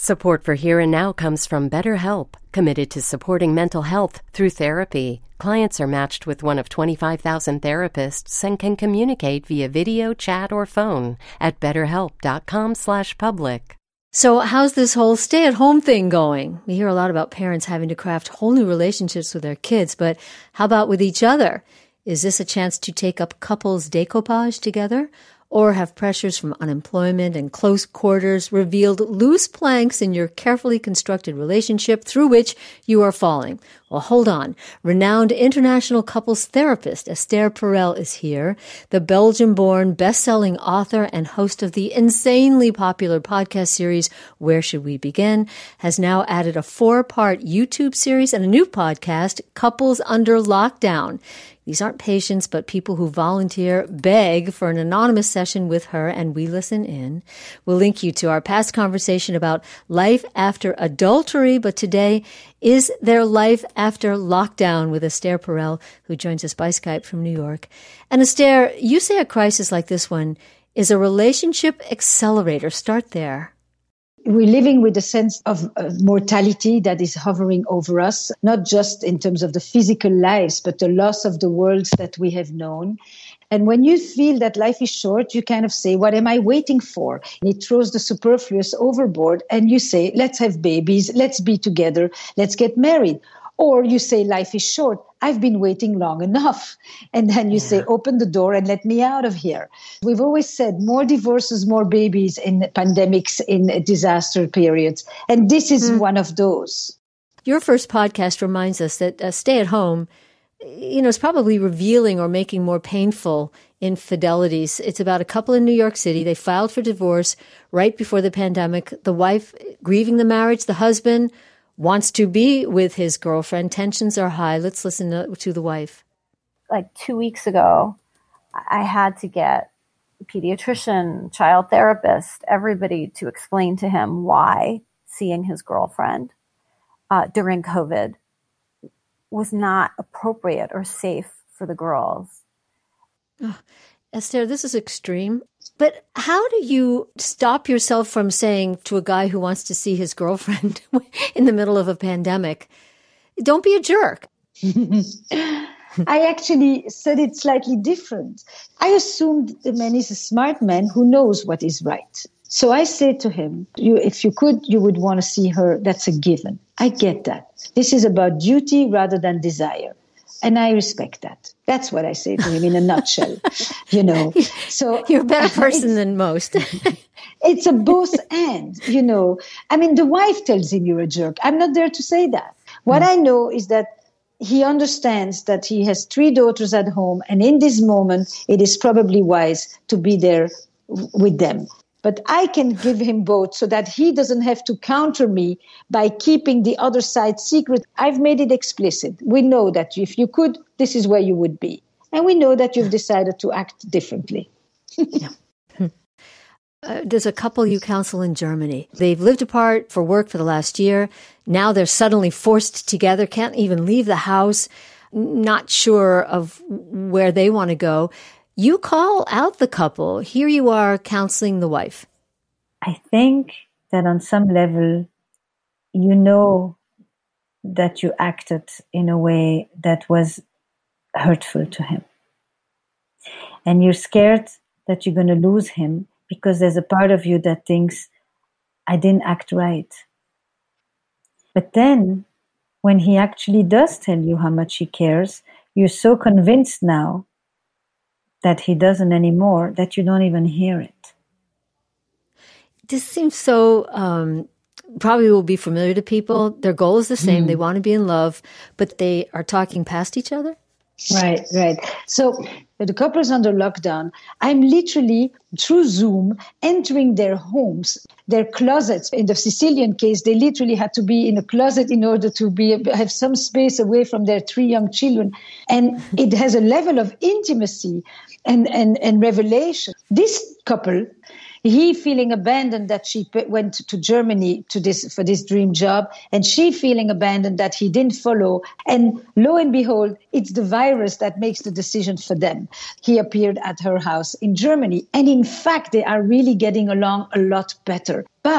Support for Here and Now comes from BetterHelp, committed to supporting mental health through therapy. Clients are matched with one of 25,000 therapists and can communicate via video, chat, or phone at betterhelp.com/public. So how's this whole stay-at-home thing going? We hear a lot about parents having to craft whole new relationships with their kids, but how about with each other? Is this a chance to take up couples découpage together? Or have pressures from unemployment and close quarters revealed loose planks in your carefully constructed relationship through which you are falling? Well, hold on. Renowned international couples therapist Esther Perel is here. The Belgian-born best-selling author and host of the insanely popular podcast series, Where Should We Begin?, has now added a 4-part YouTube series and a new podcast, Couples Under Lockdown. These aren't patients, but people who volunteer, beg for an anonymous session with her, and we listen in. We'll link you to our past conversation about life after adultery, but today, is there life after lockdown with Esther Perel, who joins us by Skype from New York. And Esther, you say a crisis like this one is a relationship accelerator. Start there. We're living with a sense of mortality that is hovering over us, not just in terms of the physical lives, but the loss of the worlds that we have known. And when you feel that life is short, you kind of say, what am I waiting for? And it throws the superfluous overboard. And you say, let's have babies, let's be together, let's get married. Or you say, life is short. I've been waiting long enough. And then you say, open the door and let me out of here. We've always said more divorces, more babies in pandemics, in disaster periods. And this is one of those. Your first podcast reminds us that stay at home, is probably revealing or making more painful infidelities. It's about a couple in New York City. They filed for divorce right before the pandemic. The wife grieving the marriage, the husband wants to be with his girlfriend. Tensions are high. Let's listen to the wife. Like 2 weeks ago, I had to get a pediatrician, child therapist, everybody to explain to him why seeing his girlfriend during COVID was not appropriate or safe for the girls. Oh, Esther, this is extreme. But how do you stop yourself from saying to a guy who wants to see his girlfriend in the middle of a pandemic, don't be a jerk? I actually said it slightly different. I assumed the man is a smart man who knows what is right. So I said to him, if you could, you would want to see her. That's a given. I get that. This is about duty rather than desire. And I respect that. That's what I say to him in a nutshell, So you're a better person than most. It's a both and, I mean, the wife tells him you're a jerk. I'm not there to say that. What I know is that he understands that he has 3 daughters at home. And in this moment, it is probably wise to be there with them. But I can give him both so that he doesn't have to counter me by keeping the other side secret. I've made it explicit. We know that if you could, this is where you would be. And we know that you've decided to act differently. There's a couple you counsel in Germany. They've lived apart for work for the last year. Now they're suddenly forced together, can't even leave the house, not sure of where they want to go. You call out the couple. Here you are counseling the wife. I think that on some level, you know that you acted in a way that was hurtful to him. And you're scared that you're going to lose him because there's a part of you that thinks, I didn't act right. But then, when he actually does tell you how much he cares, you're so convinced now that he doesn't anymore, that you don't even hear it. This seems so, probably will be familiar to people. Their goal is the same. They want to be in love, but they are talking past each other. Right. So the couples under lockdown, I'm literally through Zoom entering their homes, their closets. In the Sicilian case, they literally had to be in a closet in order to have some space away from their 3 young children. And it has a level of intimacy and revelation. This couple, he feeling abandoned that she went to Germany for this dream job, and she feeling abandoned that he didn't follow. And lo and behold, it's the virus that makes the decision for them. He appeared at her house in Germany. And in fact, they are really getting along a lot better. But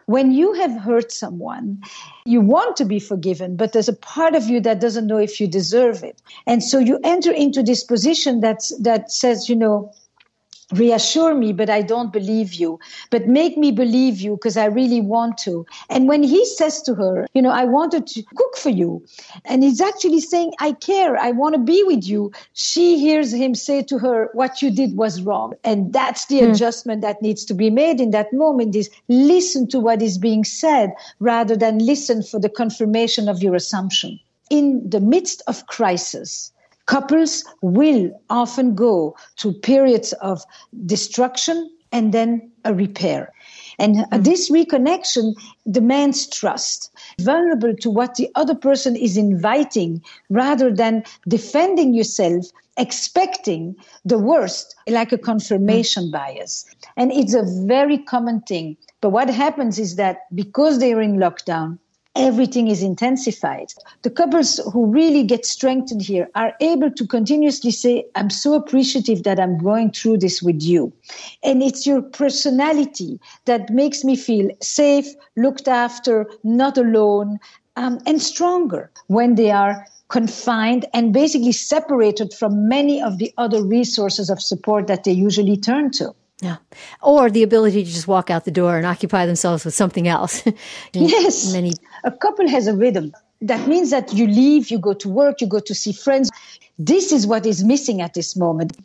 when you have hurt someone, you want to be forgiven, but there's a part of you that doesn't know if you deserve it. And so you enter into this position that says, reassure me, but I don't believe you. But make me believe you because I really want to. And when he says to her, I wanted to cook for you, and he's actually saying, I care, I want to be with you, she hears him say to her, what you did was wrong. And that's the adjustment that needs to be made in that moment, is listen to what is being said rather than listen for the confirmation of your assumption. In the midst of crisis, couples will often go through periods of destruction and then a repair. And this reconnection demands trust, vulnerable to what the other person is inviting rather than defending yourself, expecting the worst, like a confirmation bias. And it's a very common thing. But what happens is that because they're in lockdown, everything is intensified. The couples who really get strengthened here are able to continuously say, I'm so appreciative that I'm going through this with you. And it's your personality that makes me feel safe, looked after, not alone, and stronger when they are confined and basically separated from many of the other resources of support that they usually turn to. Yeah. Or the ability to just walk out the door and occupy themselves with something else. Yes. A couple has a rhythm. That means that you leave, you go to work, you go to see friends. This is what is missing at this moment.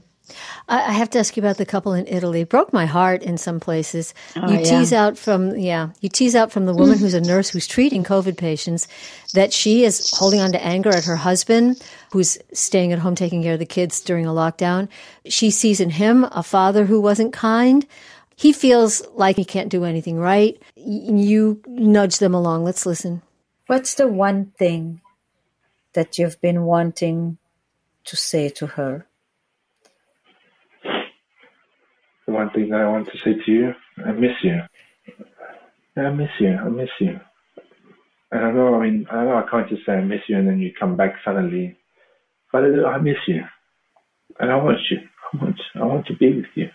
I have to ask you about the couple in Italy. It broke my heart in some places. You tease out from the woman who's a nurse who's treating COVID patients that she is holding on to anger at her husband, who's staying at home taking care of the kids during a lockdown. She sees in him a father who wasn't kind. He feels like he can't do anything right. You nudge them along. Let's listen. What's the one thing that you've been wanting to say to her? The one thing that I want to say to you, I miss you. I miss you. And I know I can't just say I miss you and then you come back suddenly. But I miss you. And I want you. I want to be with you.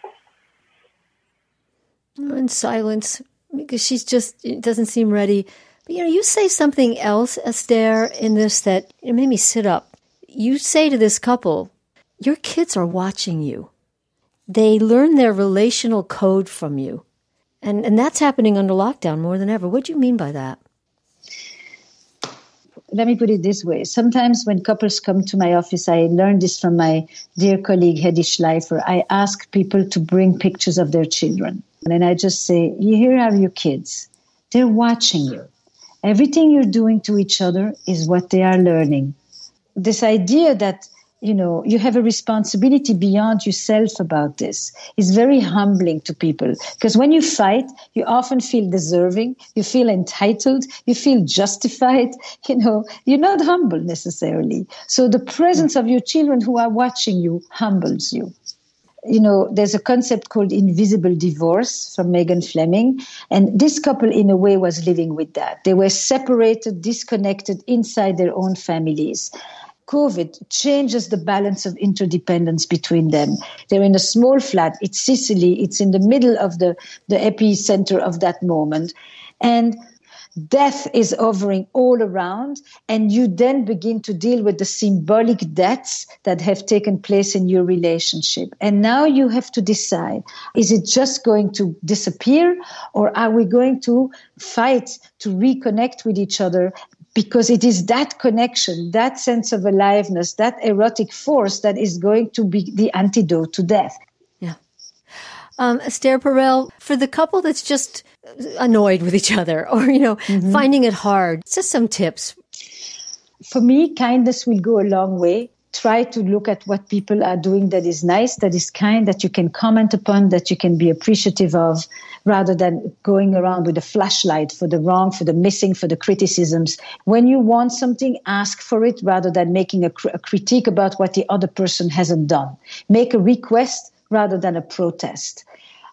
In silence, because it doesn't seem ready. But, you say something else, Esther, in this that it made me sit up. You say to this couple, your kids are watching you. They learn their relational code from you. And that's happening under lockdown more than ever. What do you mean by that? Let me put it this way. Sometimes when couples come to my office, I learned this from my dear colleague, Hedy Schleifer. I ask people to bring pictures of their children. And I just say, here are your kids. They're watching you. Everything you're doing to each other is what they are learning. This idea that you have a responsibility beyond yourself about this is very humbling to people. Because when you fight, you often feel deserving, you feel entitled, you feel justified. You're not humble necessarily. So the presence of your children who are watching you humbles you. There's a concept called invisible divorce from Megan Fleming. And this couple, in a way, was living with that. They were separated, disconnected inside their own families. COVID changes the balance of interdependence between them. They're in a small flat. It's Sicily. It's in the middle of the epicenter of that moment. And death is hovering all around. And you then begin to deal with the symbolic deaths that have taken place in your relationship. And now you have to decide, is it just going to disappear? Or are we going to fight to reconnect with each other? Because it is that connection, that sense of aliveness, that erotic force that is going to be the antidote to death. Yeah. Esther Perel, for the couple that's just annoyed with each other or, finding it hard, just some tips. For me, kindness will go a long way. Try to look at what people are doing that is nice, that is kind, that you can comment upon, that you can be appreciative of, rather than going around with a flashlight for the wrong, for the missing, for the criticisms. When you want something, ask for it rather than making a critique about what the other person hasn't done. Make a request rather than a protest.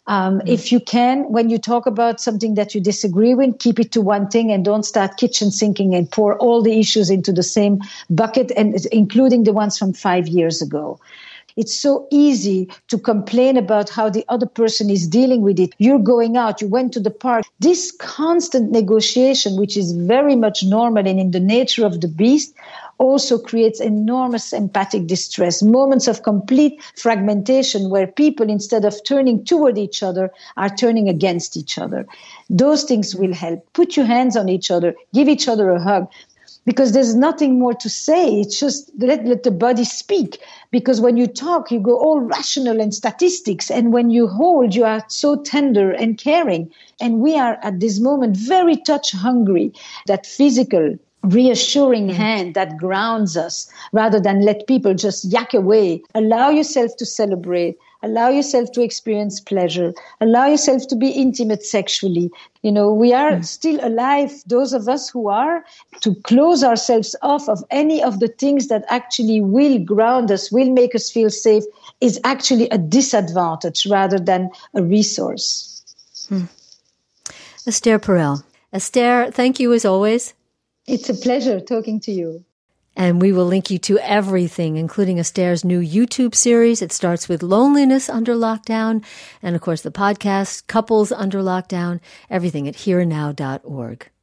If you can, when you talk about something that you disagree with, keep it to one thing and don't start kitchen sinking and pour all the issues into the same bucket, and including the ones from 5 years ago. It's so easy to complain about how the other person is dealing with it. You're going out, you went to the park. This constant negotiation, which is very much normal and in the nature of the beast, also creates enormous empathic distress, moments of complete fragmentation where people, instead of turning toward each other, are turning against each other. Those things will help. Put your hands on each other, give each other a hug. Because there's nothing more to say. It's just let the body speak. Because when you talk, you go all rational and statistics. And when you hold, you are so tender and caring. And we are at this moment very touch hungry. That physical, reassuring hand that grounds us rather than let people just yak away. Allow yourself to celebrate. Allow yourself to experience pleasure. Allow yourself to be intimate sexually. You know, we are still alive, those of us who are, to close ourselves off of any of the things that actually will ground us, will make us feel safe, is actually a disadvantage rather than a resource. Esther Perel. Esther, thank you as always. It's a pleasure talking to you. And we will link you to everything, including Esther's new YouTube series. It starts with Loneliness Under Lockdown. And of course, the podcast, Couples Under Lockdown, everything at hereandnow.org.